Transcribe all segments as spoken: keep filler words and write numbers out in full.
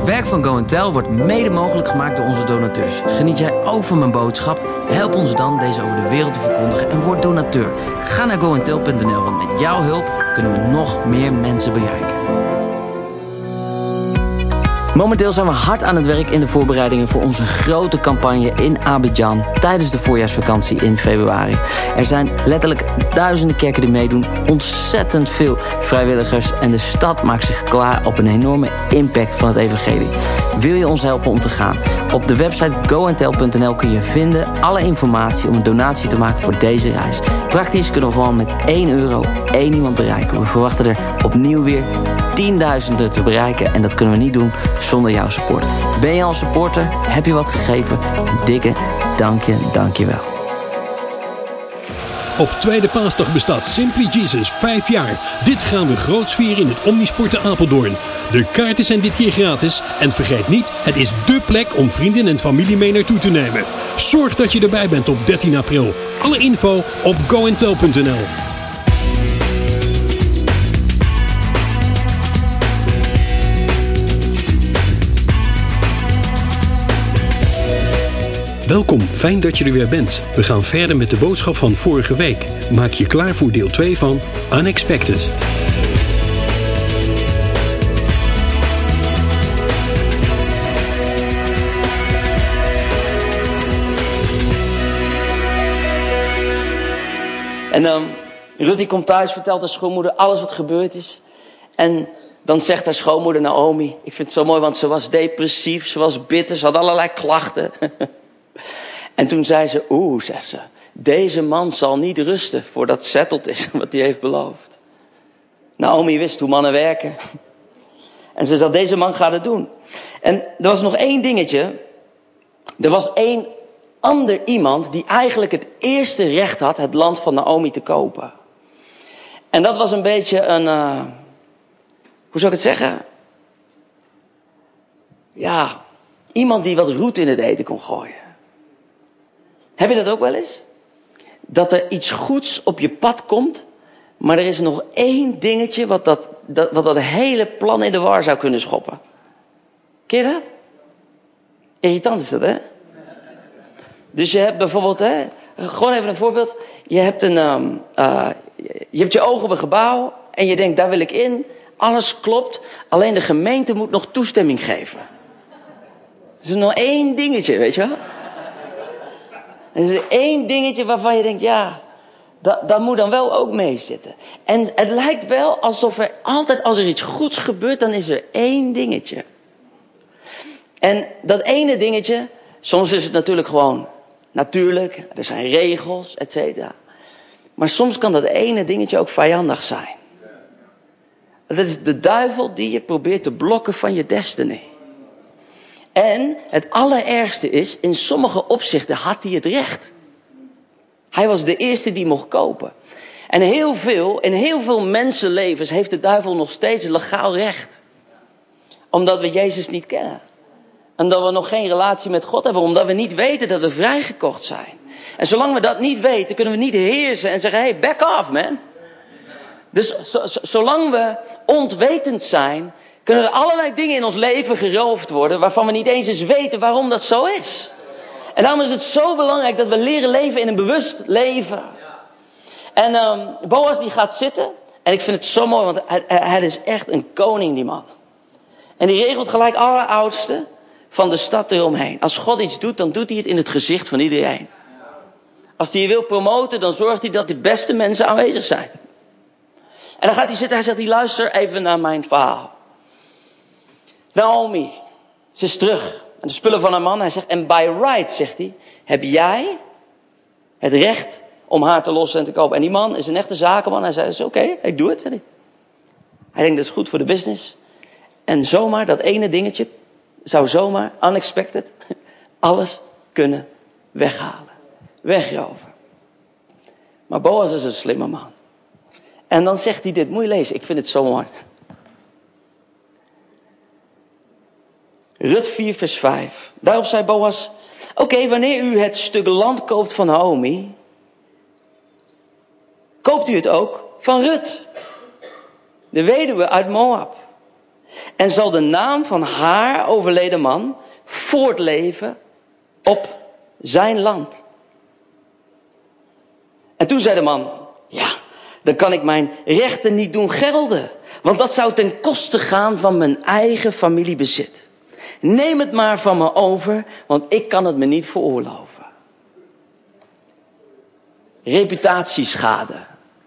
Het werk van Go and Tell wordt mede mogelijk gemaakt door onze donateurs. Geniet jij ook van mijn boodschap? Help ons dan deze over de wereld te verkondigen en word donateur. Ga naar go and tell punt n l, want met jouw hulp kunnen we nog meer mensen bereiken. Momenteel zijn we hard aan het werk in de voorbereidingen voor onze grote campagne in Abidjan tijdens de voorjaarsvakantie in februari. Er zijn letterlijk duizenden kerken die meedoen, ontzettend veel vrijwilligers en de stad maakt zich klaar op een enorme impact van het evangelie. Wil je ons helpen om te gaan? Op de website go and tell punt n l kun je vinden alle informatie om een donatie te maken voor deze reis. Praktisch kunnen we gewoon met één euro één iemand bereiken. We verwachten er opnieuw weer tienduizenden te bereiken en dat kunnen we niet doen zonder jouw support. Ben je al supporter? Heb je wat gegeven? Een dikke dank je, dank je wel. Op tweede paasdag bestaat Simply Jesus vijf jaar. Dit gaan we groots vieren in het Omnisport te Apeldoorn. De kaarten zijn dit keer gratis. En vergeet niet, het is dé plek om vrienden en familie mee naartoe te nemen. Zorg dat je erbij bent op dertien april. Alle info op go and tell punt n l. Welkom, fijn dat je er weer bent. We gaan verder met de boodschap van vorige week. Maak je klaar voor deel twee van Unexpected. En um, Ruth die komt thuis, vertelt haar schoonmoeder alles wat gebeurd is. En dan zegt haar schoonmoeder Naomi, ik vind het zo mooi, want ze was depressief, ze was bitter, ze had allerlei klachten. En toen zei ze, oeh, zegt ze, deze man zal niet rusten voordat het settled is wat hij heeft beloofd. Naomi wist hoe mannen werken. En ze zei, deze man gaat het doen. En er was nog één dingetje. Er was één ander iemand die eigenlijk het eerste recht had het land van Naomi te kopen. En dat was een beetje een, uh, hoe zou ik het zeggen? Ja, iemand die wat roet in het eten kon gooien. Heb je dat ook wel eens? Dat er iets goeds op je pad komt, maar er is nog één dingetje wat dat, dat, wat dat hele plan in de war zou kunnen schoppen. Ken je dat? Irritant is dat, hè? Dus je hebt bijvoorbeeld, hè, gewoon even een voorbeeld. Je hebt, een, um, uh, je hebt je ogen op een gebouw en je denkt, daar wil ik in. Alles klopt, alleen de gemeente moet nog toestemming geven. Er is nog één dingetje, weet je wel? Er is één dingetje waarvan je denkt, ja, dat, dat moet dan wel ook mee zitten. En het lijkt wel alsof er altijd, als er iets goeds gebeurt, dan is er één dingetje. En dat ene dingetje, soms is het natuurlijk gewoon natuurlijk. Er zijn regels, et cetera. Maar soms kan dat ene dingetje ook vijandig zijn. Dat is de duivel die je probeert te blokken van je destiny. En het allerergste is, in sommige opzichten had hij het recht. Hij was de eerste die mocht kopen. En heel veel, in heel veel mensenlevens heeft de duivel nog steeds legaal recht. Omdat we Jezus niet kennen. Omdat we nog geen relatie met God hebben. Omdat we niet weten dat we vrijgekocht zijn. En zolang we dat niet weten, kunnen we niet heersen en zeggen, hey, back off, man. Dus zo, zo, zolang we ontwetend zijn, kunnen er allerlei dingen in ons leven geroofd worden waarvan we niet eens eens weten waarom dat zo is. En daarom is het zo belangrijk dat we leren leven in een bewust leven. En um, Boas die gaat zitten. En ik vind het zo mooi, want hij, hij is echt een koning, die man. En die regelt gelijk alle oudsten van de stad eromheen. Als God iets doet, dan doet hij het in het gezicht van iedereen. Als hij je wil promoten, dan zorgt hij dat de beste mensen aanwezig zijn. En dan gaat hij zitten, hij zegt, luister even naar mijn verhaal. Naomi, ze is terug. En de spullen van haar man, hij zegt, en by right, zegt hij, heb jij het recht om haar te lossen en te kopen. En die man is een echte zakenman. Hij zei, oké, okay, ik doe het. Zei hij. hij denkt, dat is goed voor de business. En zomaar, dat ene dingetje, zou zomaar, unexpected, alles kunnen weghalen. Wegroven. Maar Boas is een slimme man. En dan zegt hij dit, moet je lezen, ik vind het zo mooi. Rut vier vers vijf. Daarop zei Boas, oké, okay, wanneer u het stuk land koopt van Naomi, koopt u het ook van Rut, de weduwe uit Moab. En zal de naam van haar overleden man voortleven op zijn land. En toen zei de man, ja, dan kan ik mijn rechten niet doen gelden. Want dat zou ten koste gaan van mijn eigen familiebezit. Neem het maar van me over, want ik kan het me niet veroorloven. Reputatieschade.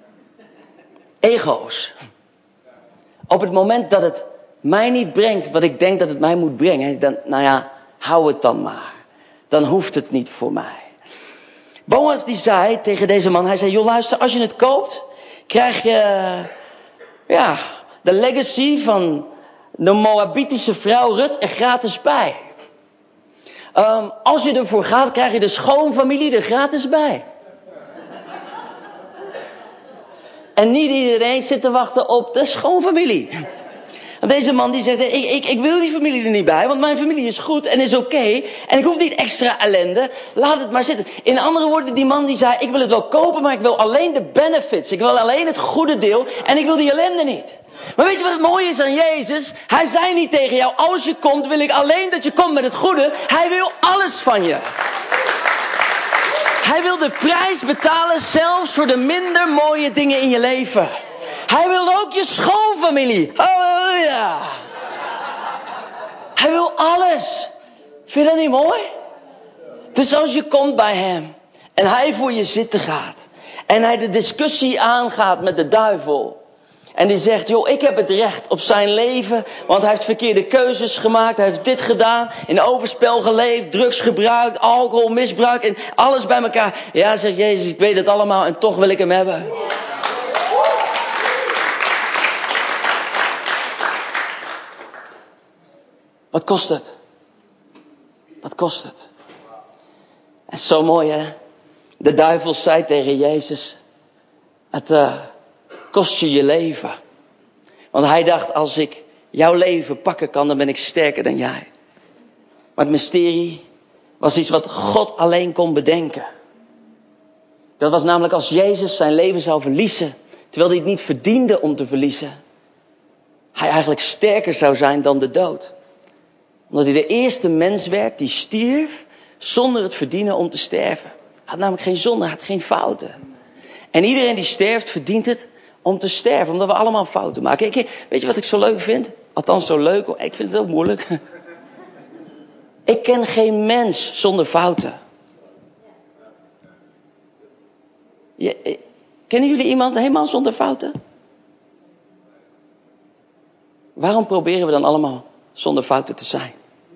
Ego's. Op het moment dat het mij niet brengt wat ik denk dat het mij moet brengen, dan, nou ja, hou het dan maar. Dan hoeft het niet voor mij. Boas die zei tegen deze man, hij zei, joh luister, als je het koopt, krijg je, ja, de legacy van de Moabitische vrouw Rut er gratis bij. Um, als je ervoor gaat, krijg je de schoonfamilie er gratis bij. En niet iedereen zit te wachten op de schoonfamilie. En deze man die zegt, ik, ik, ik wil die familie er niet bij, want mijn familie is goed en is oké. Okay, en ik hoef niet extra ellende, laat het maar zitten. In andere woorden, die man die zei, ik wil het wel kopen, maar ik wil alleen de benefits. Ik wil alleen het goede deel en ik wil die ellende niet. Maar weet je wat het mooie is aan Jezus? Hij zei niet tegen jou, als je komt wil ik alleen dat je komt met het goede. Hij wil alles van je. Hij wil de prijs betalen zelfs voor de minder mooie dingen in je leven. Hij wil ook je schoonfamilie. Halleluja. Hij wil alles. Vind je dat niet mooi? Dus als je komt bij hem en hij voor je zitten gaat en hij de discussie aangaat met de duivel en die zegt, joh, ik heb het recht op zijn leven, want hij heeft verkeerde keuzes gemaakt, hij heeft dit gedaan, in overspel geleefd, drugs gebruikt, alcohol, misbruik en alles bij elkaar. Ja, zegt Jezus, ik weet het allemaal en toch wil ik hem hebben. Wat kost het? Wat kost het? En zo mooi, hè? De duivel zei tegen Jezus, het uh, kost je je leven. Want hij dacht, als ik jouw leven pakken kan, dan ben ik sterker dan jij. Maar het mysterie was iets wat God alleen kon bedenken. Dat was namelijk als Jezus zijn leven zou verliezen, terwijl hij het niet verdiende om te verliezen, hij eigenlijk sterker zou zijn dan de dood. Omdat hij de eerste mens werd die stierf zonder het verdienen om te sterven. Hij had namelijk geen zonde, hij had geen fouten. En iedereen die sterft verdient het om te sterven. Omdat we allemaal fouten maken. Ik, weet je wat ik zo leuk vind? Althans zo leuk, ik vind het ook moeilijk. Ik ken geen mens zonder fouten. Je, kennen jullie iemand helemaal zonder fouten? Waarom proberen we dan allemaal zonder fouten te zijn?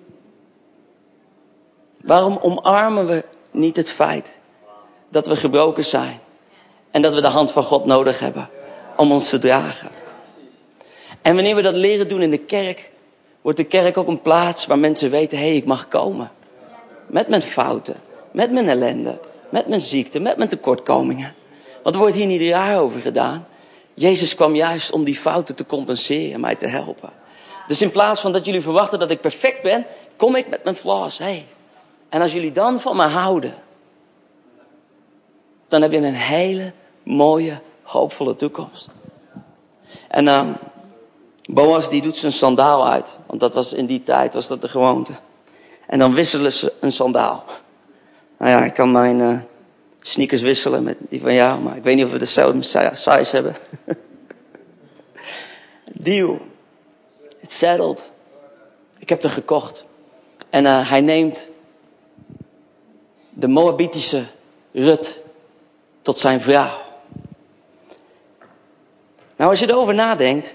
Waarom omarmen we niet het feit dat we gebroken zijn en dat we de hand van God nodig hebben om ons te dragen? En wanneer we dat leren doen in de kerk, wordt de kerk ook een plaats waar mensen weten, hé, hey, ik mag komen. Met mijn fouten, met mijn ellende, met mijn ziekte, met mijn tekortkomingen. Want er wordt hier niet raar over gedaan. Jezus kwam juist om die fouten te compenseren en mij te helpen. Dus in plaats van dat jullie verwachten dat ik perfect ben, kom ik met mijn flaws. Hey. En als jullie dan van me houden, dan heb je een hele mooie, hoopvolle toekomst. En uh, Boas die doet zijn sandaal uit. Want dat was in die tijd was dat de gewoonte. En dan wisselen ze een sandaal. Nou ja, ik kan mijn uh, sneakers wisselen met die van jou. Maar ik weet niet of we dezelfde size hebben. Deal. It's settled. Ik heb er gekocht. En uh, hij neemt de Moabitische Rut tot zijn vrouw. Nou, als je erover nadenkt,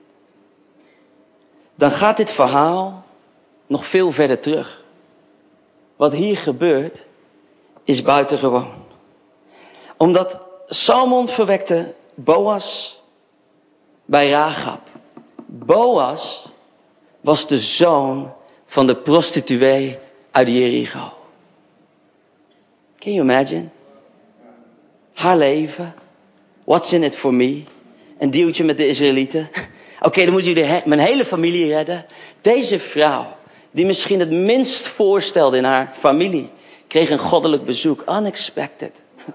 dan gaat dit verhaal nog veel verder terug. Wat hier gebeurt, is buitengewoon. Omdat Salmon verwekte Boas bij Rahab. Boas was de zoon van de prostituee uit Jericho. Can you imagine? Haar leven. What's in it for me? Een deeltje met de Israëlieten. Oké, okay, dan moeten jullie he- mijn hele familie redden. Deze vrouw, die misschien het minst voorstelde in haar familie, kreeg een goddelijk bezoek. Unexpected.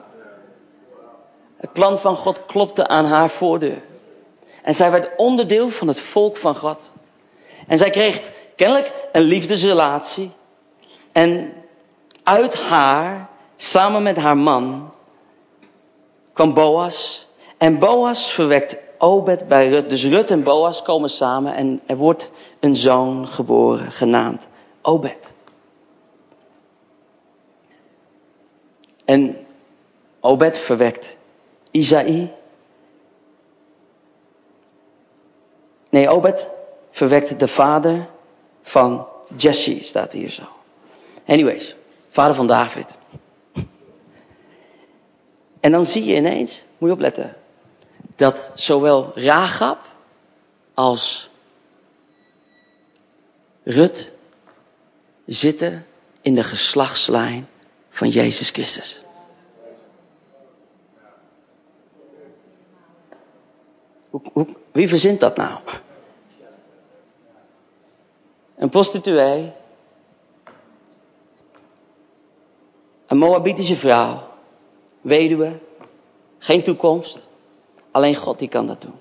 Het plan van God klopte aan haar voordeur. En zij werd onderdeel van het volk van God. En zij kreeg kennelijk een liefdesrelatie. En uit haar, samen met haar man, kwam Boas. En Boas verwekt Obed bij Rut. Dus Rut en Boas komen samen en er wordt een zoon geboren, genaamd Obed. En Obed verwekt Isaï. Nee, Obed verwekt de vader van Jesse, staat hier zo. Anyways, vader van David. En dan zie je ineens, moet je opletten, dat zowel Rahab als Rut zitten in de geslachtslijn van Jezus Christus. Hoe, hoe, wie verzint dat nou? Een prostituee, een Moabitische vrouw, weduwe, geen toekomst. Alleen God die kan dat doen.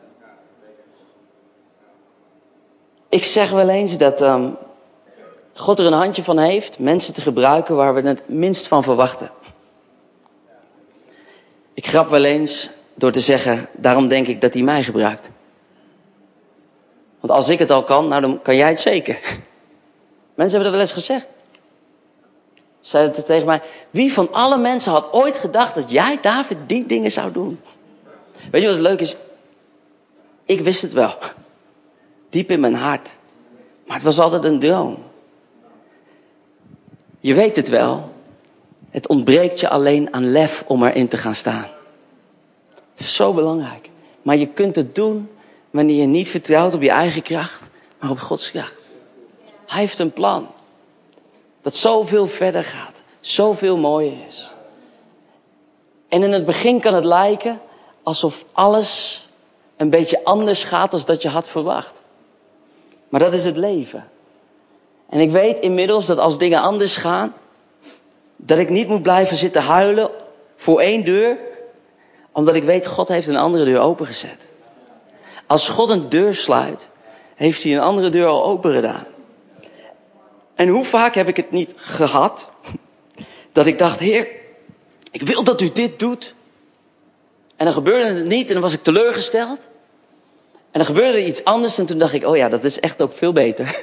Ik zeg wel eens dat um, God er een handje van heeft mensen te gebruiken waar we het minst van verwachten. Ik grap wel eens door te zeggen, daarom denk ik dat hij mij gebruikt. Want als ik het al kan, nou dan kan jij het zeker. Mensen hebben dat wel eens gezegd. Zeiden het tegen mij, wie van alle mensen had ooit gedacht dat jij, David, die dingen zou doen? Weet je wat het leuk is? Ik wist het wel. Diep in mijn hart. Maar het was altijd een droom. Je weet het wel. Het ontbreekt je alleen aan lef om erin te gaan staan. Het is zo belangrijk. Maar je kunt het doen wanneer je niet vertrouwt op je eigen kracht, maar op Gods kracht. Hij heeft een plan. Dat zoveel verder gaat. Zoveel mooier is. En in het begin kan het lijken alsof alles een beetje anders gaat dan dat je had verwacht. Maar dat is het leven. En ik weet inmiddels dat als dingen anders gaan, dat ik niet moet blijven zitten huilen voor één deur, omdat ik weet, God heeft een andere deur opengezet. Als God een deur sluit, heeft hij een andere deur al open gedaan. En hoe vaak heb ik het niet gehad, dat ik dacht, Heer, ik wil dat u dit doet. En dan gebeurde het niet en dan was ik teleurgesteld. En dan gebeurde er iets anders en toen dacht ik, oh ja, dat is echt ook veel beter.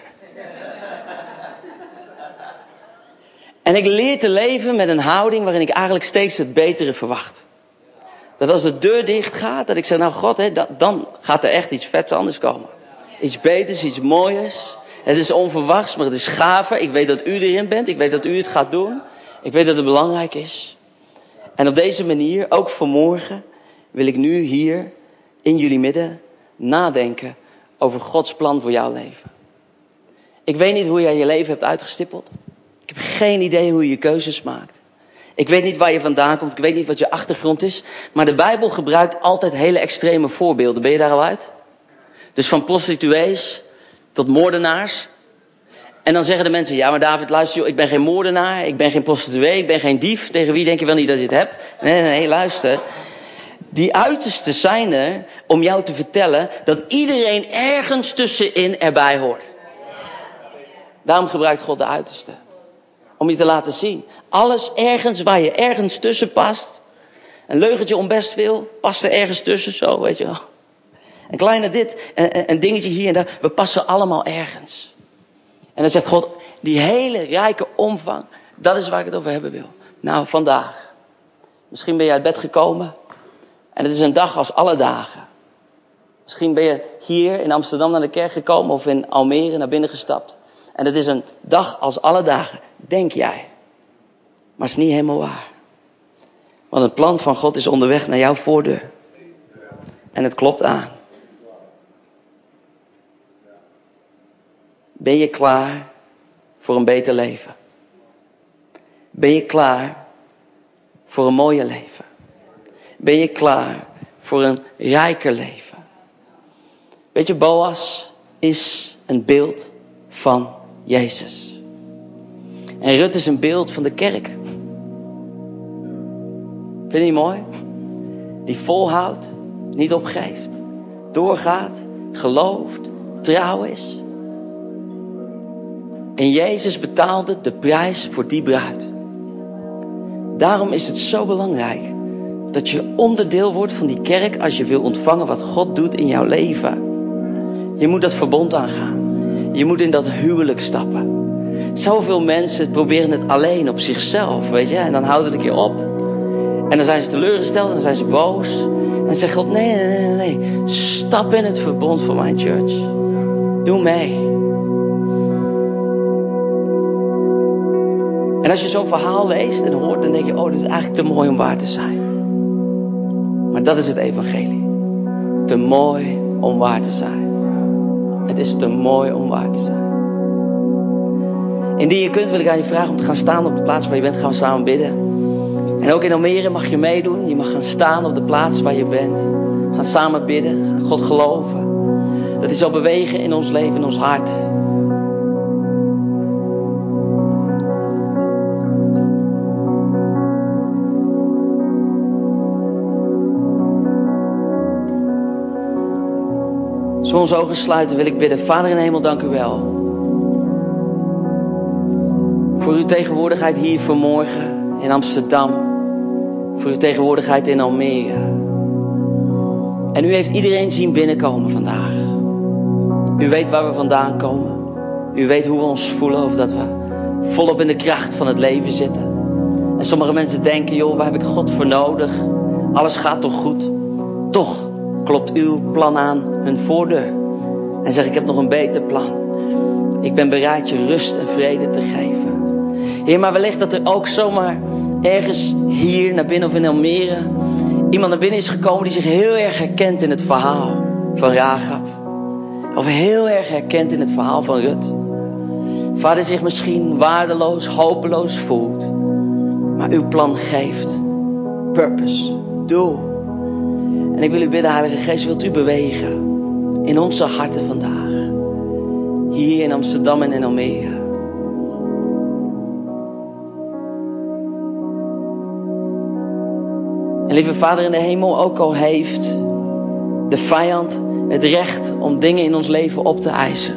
En ik leer te leven met een houding waarin ik eigenlijk steeds het betere verwacht. Dat als de deur dicht gaat, dat ik zeg, nou God, hè, dat, dan gaat er echt iets vets anders komen. Iets beters, iets mooiers. Het is onverwachts, maar het is gaver. Ik weet dat u erin bent, ik weet dat u het gaat doen. Ik weet dat het belangrijk is. En op deze manier, ook vanmorgen, wil ik nu hier in jullie midden nadenken over Gods plan voor jouw leven. Ik weet niet hoe jij je leven hebt uitgestippeld. Ik heb geen idee hoe je je keuzes maakt. Ik weet niet waar je vandaan komt. Ik weet niet wat je achtergrond is. Maar de Bijbel gebruikt altijd hele extreme voorbeelden. Ben je daar al uit? Dus van prostituees tot moordenaars. En dan zeggen de mensen, ja maar David, luister joh, ik ben geen moordenaar. Ik ben geen prostituee. Ik ben geen dief. Tegen wie denk je wel niet dat je het hebt? Nee, nee, nee, luister. Die uitersten zijn er om jou te vertellen dat iedereen ergens tussenin erbij hoort. Daarom gebruikt God de uiterste. Om je te laten zien. Alles ergens waar je ergens tussen past. Een leugentje om best veel, past er ergens tussen zo, weet je wel. Een kleine dit, een, een dingetje hier en daar. We passen allemaal ergens. En dan zegt God, die hele rijke omvang, dat is waar ik het over hebben wil. Nou, vandaag. Misschien ben je uit bed gekomen. En het is een dag als alle dagen. Misschien ben je hier in Amsterdam naar de kerk gekomen of in Almere naar binnen gestapt. En het is een dag als alle dagen, denk jij. Maar het is niet helemaal waar. Want het plan van God is onderweg naar jouw voordeur. En het klopt aan. Ben je klaar voor een beter leven? Ben je klaar voor een mooier leven? Ben je klaar voor een rijker leven? Weet je, Boas is een beeld van Jezus. En Rut is een beeld van de kerk. Vind je niet mooi? Die volhoudt, niet opgeeft, doorgaat, gelooft, trouw is. En Jezus betaalde de prijs voor die bruid. Daarom is het zo belangrijk dat je onderdeel wordt van die kerk als je wil ontvangen wat God doet in jouw leven. Je moet dat verbond aangaan. Je moet in dat huwelijk stappen. Zoveel mensen proberen het alleen op zichzelf, weet je. En dan houdt het een keer op. En dan zijn ze teleurgesteld en dan zijn ze boos. En dan zegt God, nee, nee, nee, nee. Stap in het verbond van mijn church. Doe mee. En als je zo'n verhaal leest en hoort, dan denk je, oh, dit is eigenlijk te mooi om waar te zijn. Maar dat is het evangelie. Te mooi om waar te zijn. Het is te mooi om waar te zijn. Indien je kunt, wil ik aan je vragen om te gaan staan op de plaats waar je bent. Gaan we samen bidden. En ook in Almere mag je meedoen. Je mag gaan staan op de plaats waar je bent. Gaan samen bidden. Gaan God geloven. Dat is al bewegen in ons leven, in ons hart. Als we onze ogen sluiten, wil ik bidden. Vader in de hemel, dank u wel. Voor uw tegenwoordigheid hier vanmorgen in Amsterdam. Voor uw tegenwoordigheid in Almere. En u heeft iedereen zien binnenkomen vandaag. U weet waar we vandaan komen. U weet hoe we ons voelen of dat we volop in de kracht van het leven zitten. En sommige mensen denken, joh, waar heb ik God voor nodig? Alles gaat toch goed? Toch klopt uw plan aan hun voordeur. En zeg, ik heb nog een beter plan. Ik ben bereid je rust en vrede te geven. Heer, maar wellicht dat er ook zomaar ergens hier naar binnen of in Almere iemand naar binnen is gekomen die zich heel erg herkent in het verhaal van Rahab. Of heel erg herkent in het verhaal van Rut. Vader, zich misschien waardeloos, hopeloos voelt. Maar uw plan geeft. Purpose. Doel. En ik wil u bidden, Heilige Geest, wilt u bewegen in onze harten vandaag. Hier in Amsterdam en in Almere. En lieve Vader in de hemel, ook al heeft de vijand het recht om dingen in ons leven op te eisen.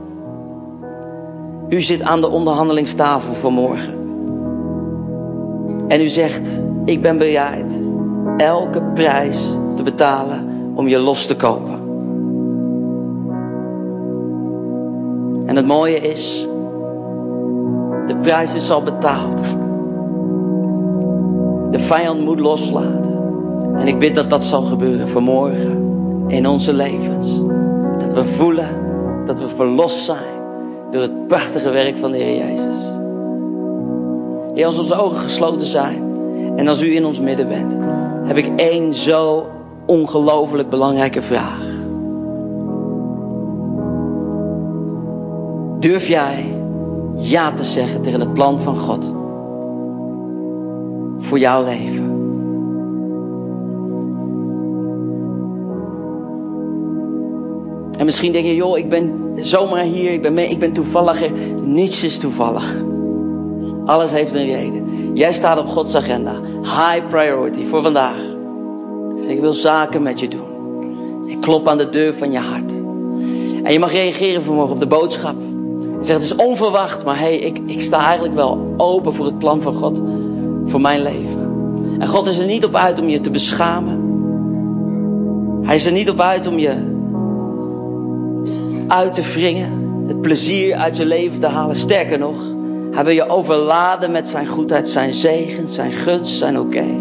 U zit aan de onderhandelingstafel vanmorgen. En u zegt, ik ben bereid elke prijs te betalen om je los te kopen. En het mooie is, de prijs is al betaald. De vijand moet loslaten. En ik bid dat dat zal gebeuren vanmorgen in onze levens. Dat we voelen dat we verlost zijn door het prachtige werk van de Heer Jezus. Heer, als onze ogen gesloten zijn en als u in ons midden bent, heb ik één zo ongelooflijk belangrijke vraag. Durf jij ja te zeggen tegen het plan van God voor jouw leven? En misschien denk je, joh, ik ben zomaar hier, ik ben, mee, ik ben toevallig. Niets is toevallig. Alles heeft een reden. Jij staat op Gods agenda. High priority voor vandaag. Dus ik wil zaken met je doen. Ik klop aan de deur van je hart. En je mag reageren vanmorgen op de boodschap. En zeggen, het is onverwacht, maar hey, ik, ik sta eigenlijk wel open voor het plan van God. Voor mijn leven. En God is er niet op uit om je te beschamen. Hij is er niet op uit om je uit te wringen. Het plezier uit je leven te halen. Sterker nog, hij wil je overladen met zijn goedheid, zijn zegen, zijn gunst, zijn oké. Okay.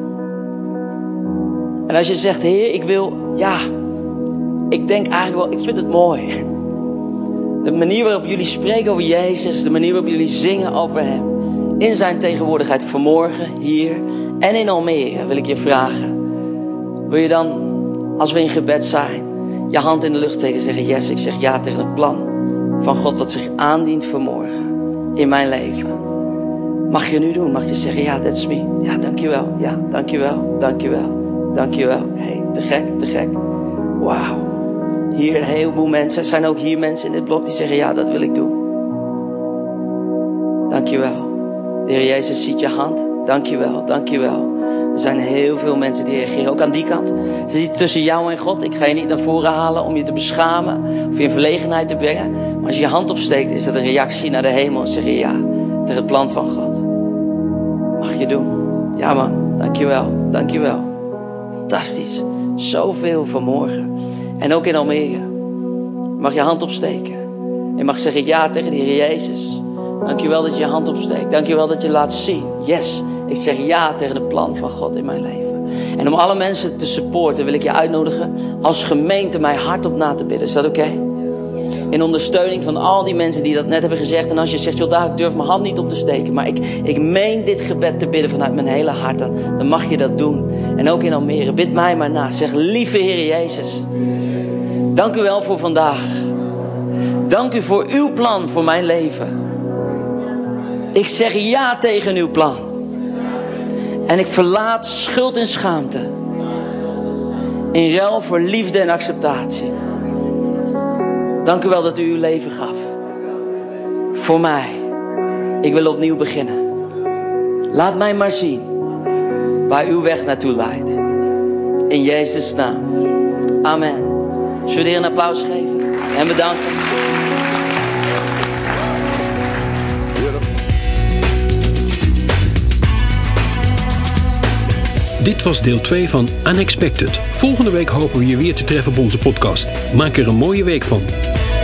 En als je zegt, Heer, ik wil, ja, ik denk eigenlijk wel, ik vind het mooi. De manier waarop jullie spreken over Jezus, de manier waarop jullie zingen over hem. In zijn tegenwoordigheid vanmorgen, hier en in Almere wil ik je vragen. Wil je dan, als we in gebed zijn, je hand in de lucht tegen zeggen, yes, ik zeg ja tegen het plan van God wat zich aandient vanmorgen in mijn leven. Mag je nu doen, mag je zeggen, ja, that's me. Ja, dankjewel, ja, dankjewel, dankjewel, dankjewel. Hey, te gek, te gek. Wauw. Hier een heleboel mensen, er zijn ook hier mensen in dit blok die zeggen, ja, dat wil ik doen. Dankjewel. De Heer Jezus ziet je hand. Dank je wel, dank je wel. Er zijn heel veel mensen die reageren, ook aan die kant. Het is iets tussen jou en God. Ik ga je niet naar voren halen om je te beschamen of je in verlegenheid te brengen. Maar als je je hand opsteekt, is dat een reactie naar de hemel. En zeg je ja tegen het plan van God. Mag je doen. Ja man, dank je wel, dank je wel. Fantastisch. Zoveel vanmorgen. En ook in Almere. Je mag je hand opsteken. Je mag zeggen ja tegen de Heer Jezus. Dank je wel dat je je hand opsteekt. Dank je wel dat je laat zien. Yes, ik zeg ja tegen het plan van God in mijn leven. En om alle mensen te supporten wil ik je uitnodigen als gemeente mij hardop na te bidden. Is dat oké? Okay? In ondersteuning van al die mensen die dat net hebben gezegd. En als je zegt, joh, daar, ik durf mijn hand niet op te steken. Maar ik, ik meen dit gebed te bidden vanuit mijn hele hart. Dan, dan mag je dat doen. En ook in Almere. Bid mij maar na. Zeg, lieve Heer Jezus. Dank u wel voor vandaag. Dank u voor uw plan voor mijn leven. Ik zeg ja tegen uw plan. En ik verlaat schuld en schaamte. In ruil voor liefde en acceptatie. Dank u wel dat u uw leven gaf. Voor mij. Ik wil opnieuw beginnen. Laat mij maar zien waar uw weg naartoe leidt. In Jezus' naam. Amen. Zullen we de Heer een applaus geven en bedanken. Dit was deel twee van Unexpected. Volgende week hopen we je weer te treffen op onze podcast. Maak er een mooie week van.